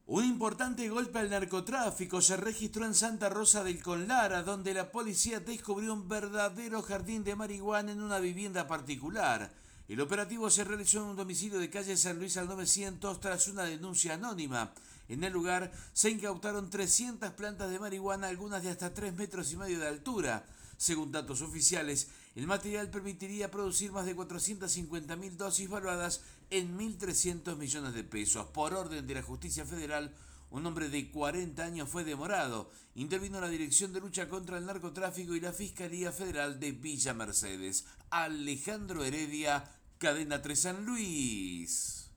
Un importante golpe al narcotráfico se registró en Santa Rosa del Conlara, donde la policía descubrió un verdadero jardín de marihuana en una vivienda particular. El operativo se realizó en un domicilio de calle San Luis al 900 tras una denuncia anónima. En el lugar se incautaron 300 plantas de marihuana, algunas de hasta 3,5 metros de altura. Según datos oficiales, el material permitiría producir más de 450.000 dosis valuadas en 1.300 millones de pesos. Por orden de la justicia federal, un hombre de 40 años fue demorado. Intervino la Dirección de Lucha contra el Narcotráfico y la Fiscalía Federal de Villa Mercedes. Alejandro Heredia, Cadena 3 San Luis.